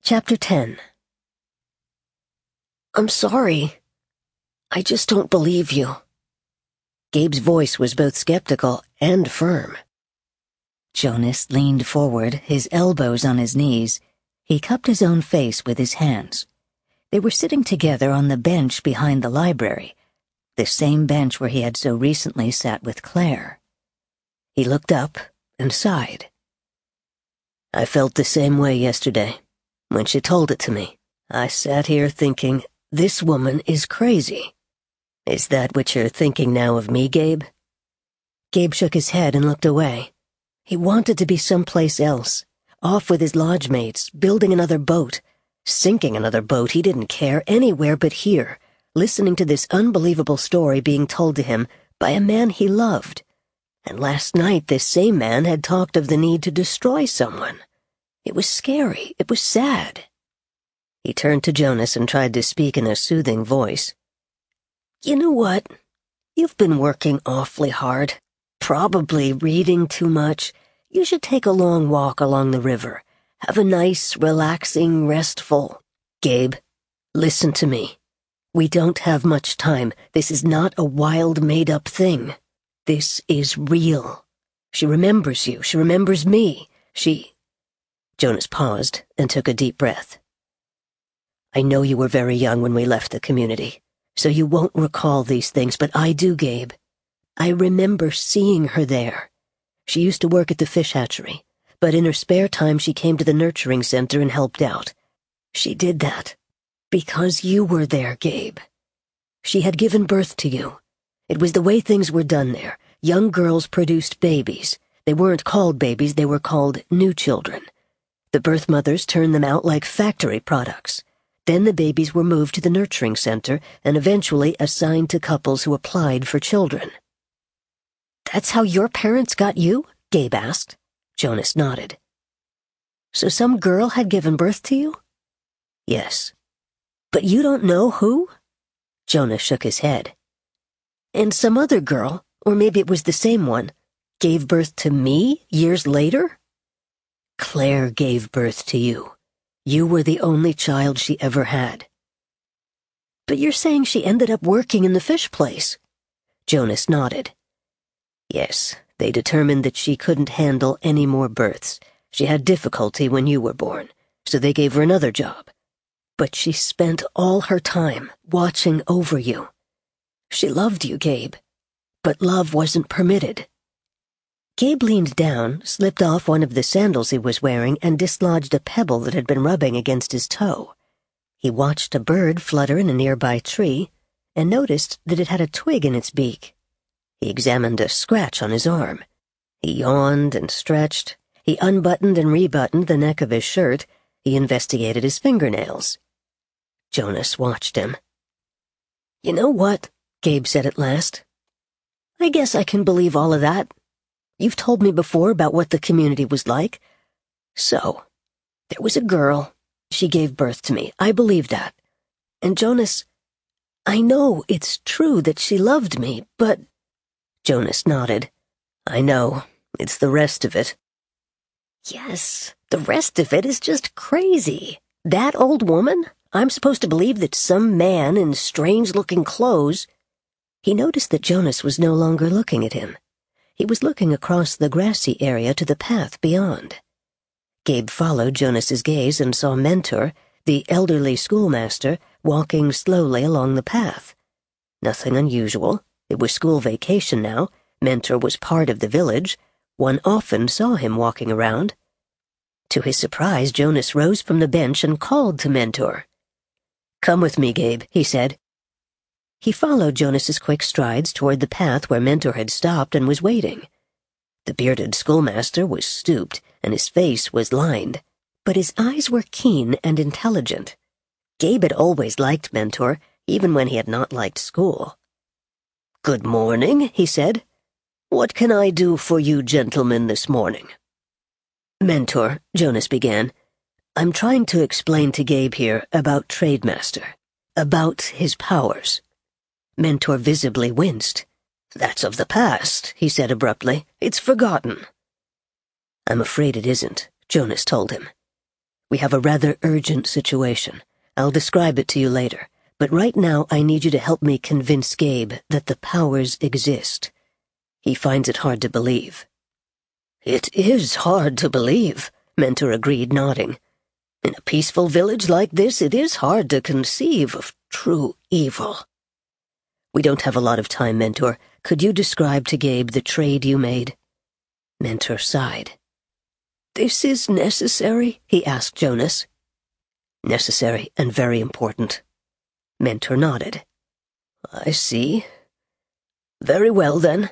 Chapter 10. I'm sorry. I just don't believe you. Gabe's voice was both skeptical and firm. Jonas leaned forward, his elbows on his knees. He cupped his own face with his hands. They were sitting together on the bench behind the library, the same bench where he had so recently sat with Claire. He looked up and sighed. I felt the same way yesterday. When she told it to me, I sat here thinking, this woman is crazy. Is that what you're thinking now of me, Gabe? Gabe shook his head and looked away. He wanted to be someplace else, off with his lodge mates, building another boat, sinking another boat. He didn't care, anywhere but here, listening to this unbelievable story being told to him by a man he loved. And last night this same man had talked of the need to destroy someone. It was scary. It was sad. He turned to Jonas and tried to speak in a soothing voice. You know what? You've been working awfully hard. Probably reading too much. You should take a long walk along the river. Have a nice, relaxing, restful... Gabe, listen to me. We don't have much time. This is not a wild, made-up thing. This is real. She remembers you. She remembers me. Jonas paused and took a deep breath. I know you were very young when we left the community, so you won't recall these things, but I do, Gabe. I remember seeing her there. She used to work at the fish hatchery, but in her spare time she came to the nurturing center and helped out. She did that because you were there, Gabe. She had given birth to you. It was the way things were done there. Young girls produced babies. They weren't called babies, they were called new children. The birth mothers turned them out like factory products. Then the babies were moved to the nurturing center and eventually assigned to couples who applied for children. That's how your parents got you? Gabe asked. Jonas nodded. So some girl had given birth to you? Yes. But you don't know who? Jonas shook his head. And some other girl, or maybe it was the same one, gave birth to me years later? Claire gave birth to you. You were the only child she ever had. But you're saying she ended up working in the fish place? Jonas nodded. Yes, they determined that she couldn't handle any more births. She had difficulty when you were born, so they gave her another job. But she spent all her time watching over you. She loved you, Gabe, but love wasn't permitted. Gabe leaned down, slipped off one of the sandals he was wearing, and dislodged a pebble that had been rubbing against his toe. He watched a bird flutter in a nearby tree and noticed that it had a twig in its beak. He examined a scratch on his arm. He yawned and stretched. He unbuttoned and rebuttoned the neck of his shirt. He investigated his fingernails. Jonas watched him. You know what? Gabe said at last. I guess I can believe all of that. You've told me before about what the community was like. So, there was a girl. She gave birth to me. I believe that. And Jonas, I know it's true that she loved me, but... Jonas nodded. I know. It's the rest of it. Yes, the rest of it is just crazy. That old woman? I'm supposed to believe that some man in strange-looking clothes... He noticed that Jonas was no longer looking at him. He was looking across the grassy area to the path beyond. Gabe followed Jonas's gaze and saw Mentor, the elderly schoolmaster, walking slowly along the path. Nothing unusual. It was school vacation now. Mentor was part of the village. One often saw him walking around. To his surprise, Jonas rose from the bench and called to Mentor. Come with me, Gabe, he said. He followed Jonas's quick strides toward the path where Mentor had stopped and was waiting. The bearded schoolmaster was stooped, and his face was lined, but his eyes were keen and intelligent. Gabe had always liked Mentor, even when he had not liked school. Good morning, he said. What can I do for you gentlemen this morning? Mentor, Jonas began, I'm trying to explain to Gabe here about Trademaster, about his powers. Mentor visibly winced. That's of the past, he said abruptly. It's forgotten. I'm afraid it isn't, Jonas told him. We have a rather urgent situation. I'll describe it to you later, but right now I need you to help me convince Gabe that the powers exist. He finds it hard to believe." "It is hard to believe," Mentor agreed, nodding. "In a peaceful village like this, it is hard to conceive of true evil." "We don't have a lot of time, Mentor. Could you describe to Gabe the trade you made?" Mentor sighed. "This is necessary?" he asked Jonas. "Necessary and very important." Mentor nodded. "I see. Very well, then.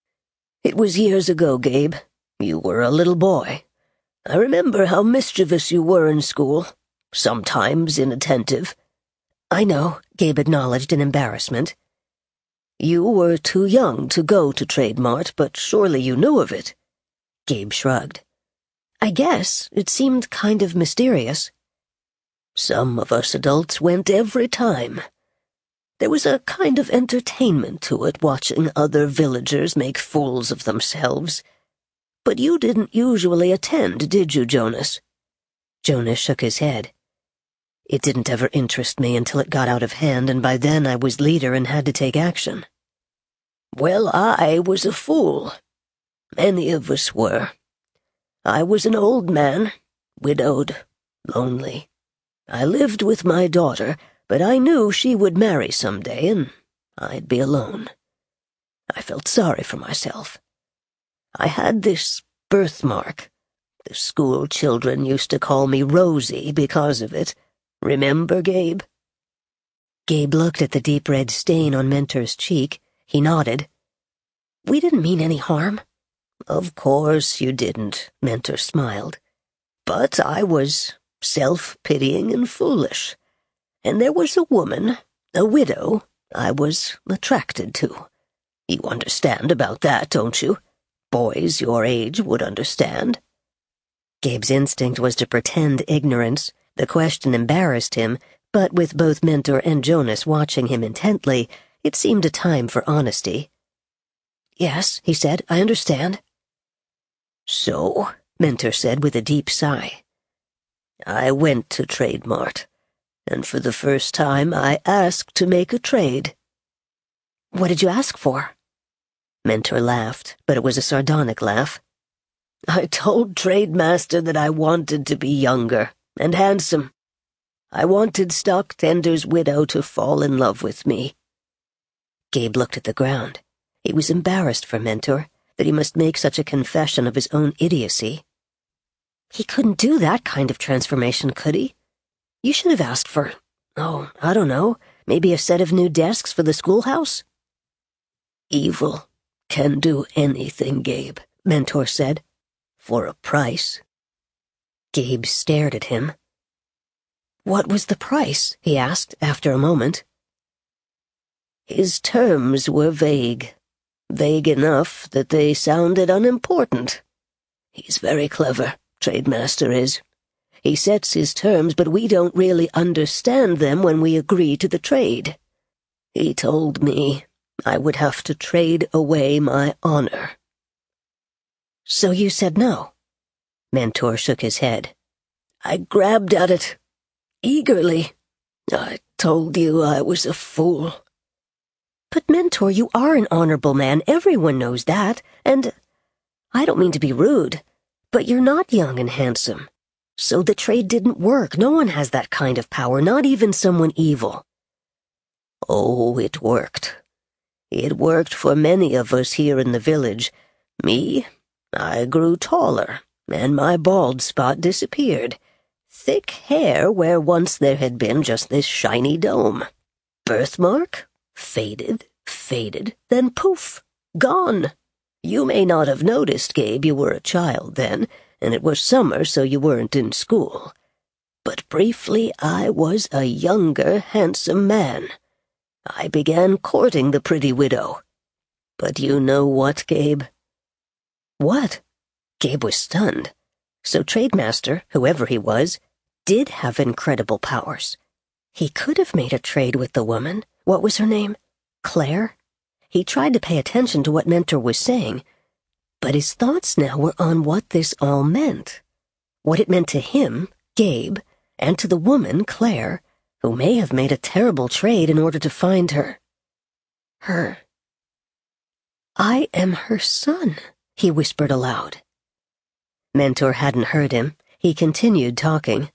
It was years ago, Gabe. You were a little boy. I remember how mischievous you were in school, sometimes inattentive." "I know," Gabe acknowledged in embarrassment. "You were too young to go to Trade Mart, but surely you knew of it." Gabe shrugged. "I guess it seemed kind of mysterious." "Some of us adults went every time. There was a kind of entertainment to it, watching other villagers make fools of themselves. But you didn't usually attend, did you, Jonas?" Jonas shook his head. "It didn't ever interest me until it got out of hand, and by then I was leader and had to take action." "Well, I was a fool. Many of us were. I was an old man, widowed, lonely. I lived with my daughter, but I knew she would marry someday, and I'd be alone. I felt sorry for myself. I had this birthmark. The school children used to call me Rosie because of it. Remember, Gabe?" Gabe looked at the deep red stain on Mentor's cheek. He nodded. "We didn't mean any harm." "Of course you didn't," Mentor smiled. "But I was self-pitying and foolish. And there was a woman, a widow, I was attracted to. You understand about that, don't you? Boys your age would understand." Gabe's instinct was to pretend ignorance. The question embarrassed him, but with both Mentor and Jonas watching him intently, it seemed a time for honesty. "Yes," he said, "I understand." "So," Mentor said with a deep sigh, "I went to Trade Mart, and for the first time I asked to make a trade." "What did you ask for?" Mentor laughed, but it was a sardonic laugh. "I told Trademaster that I wanted to be younger and handsome. I wanted Stocktender's widow to fall in love with me." Gabe looked at the ground. He was embarrassed for Mentor, that he must make such a confession of his own idiocy. He couldn't do that kind of transformation, could he? You should have asked for, I don't know, maybe a set of new desks for the schoolhouse? "Evil can do anything, Gabe," Mentor said. "For a price." Gabe stared at him. "What was the price?" he asked after a moment. His terms were vague. Vague enough that they sounded unimportant. He's very clever, Trademaster is. He sets his terms, but we don't really understand them when we agree to the trade. He told me I would have to trade away my honor." "So you said no?" Mentor shook his head. "I grabbed at it, eagerly. I told you I was a fool." "But Mentor, you are an honorable man. Everyone knows that. And I don't mean to be rude, but you're not young and handsome. So the trade didn't work. No one has that kind of power, not even someone evil." "Oh, it worked. It worked for many of us here in the village. Me, I grew taller, and my bald spot disappeared. Thick hair where once there had been just this shiny dome. Birthmark? Faded, then poof, gone. You may not have noticed, Gabe, you were a child then, and it was summer, so you weren't in school. But briefly I was a younger, handsome man. I began courting the pretty widow. But you know what, Gabe?" "What?" Gabe was stunned. So Trademaster, whoever he was, did have incredible powers. He could have made a trade with the woman. What was her name? Claire? He tried to pay attention to what Mentor was saying, but his thoughts now were on what this all meant. What it meant to him, Gabe, and to the woman, Claire, who may have made a terrible trade in order to find her. Her. I am her son, he whispered aloud. Mentor hadn't heard him. He continued talking.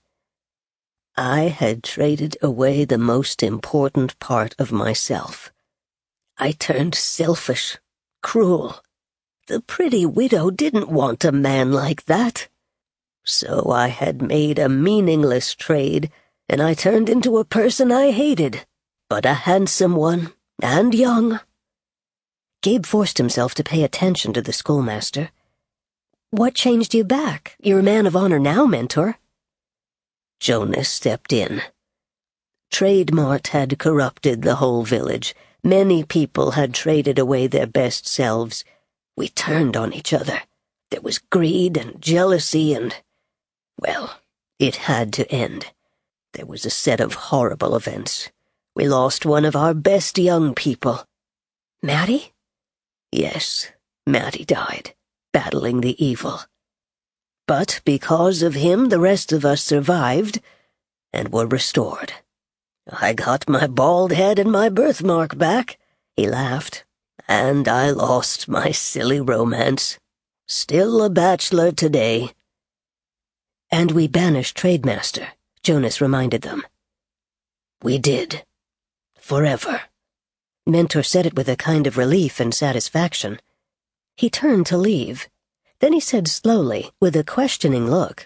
I had traded away the most important part of myself. I turned selfish, cruel. The pretty widow didn't want a man like that. So I had made a meaningless trade, and I turned into a person I hated, but a handsome one, and young. Gabe forced himself to pay attention to the schoolmaster. What changed you back? You're a man of honor now, Mentor. Jonas stepped in. Trademart had corrupted the whole village. Many people had traded away their best selves. We turned on each other. There was greed and jealousy and... well, it had to end. There was a set of horrible events. We lost one of our best young people. Matty? Yes, Matty died, battling the evil. But because of him, the rest of us survived and were restored. I got my bald head and my birthmark back, he laughed, and I lost my silly romance. Still a bachelor today. And we banished Trademaster, Jonas reminded them. We did. Forever. Mentor said it with a kind of relief and satisfaction. He turned to leave. Then he said slowly, with a questioning look,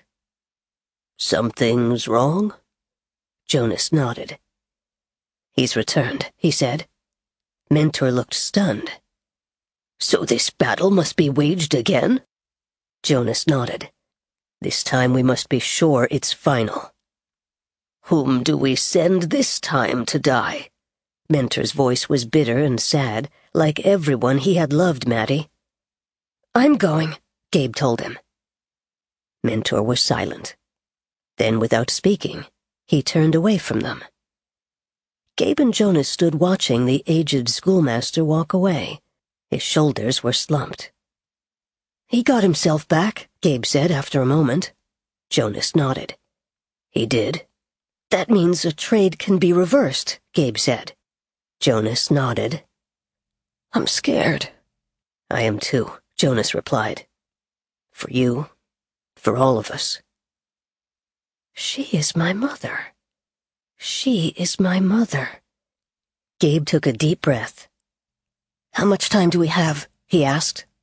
Something's wrong? Jonas nodded. He's returned, he said. Mentor looked stunned. So this battle must be waged again? Jonas nodded. This time we must be sure it's final. Whom do we send this time to die? Mentor's voice was bitter and sad. Like everyone, he had loved Matty. I'm going, Gabe told him. Mentor was silent. Then, without speaking, he turned away from them. Gabe and Jonas stood watching the aged schoolmaster walk away. His shoulders were slumped. He got himself back, Gabe said after a moment. Jonas nodded. He did. That means a trade can be reversed, Gabe said. Jonas nodded. I'm scared. I am too, Jonas replied. For you, for all of us. She is my mother. She is my mother. Gabe took a deep breath. How much time do we have? He asked.